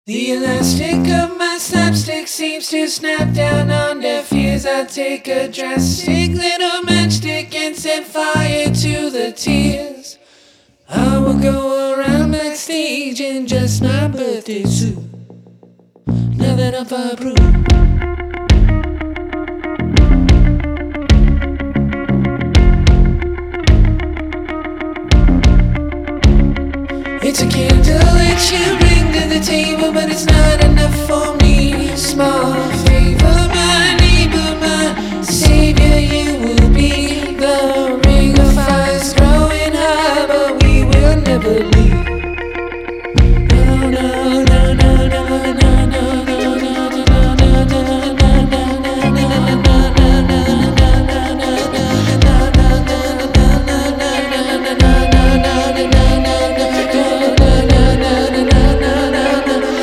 The elastic of my slapstick seems to snap down on deaf ears. I take a drastic little matchstick and set fire to the tears. I will go around backstage in just my birthday suit, now that I'm fireproof. It's a candle that you bring to the table.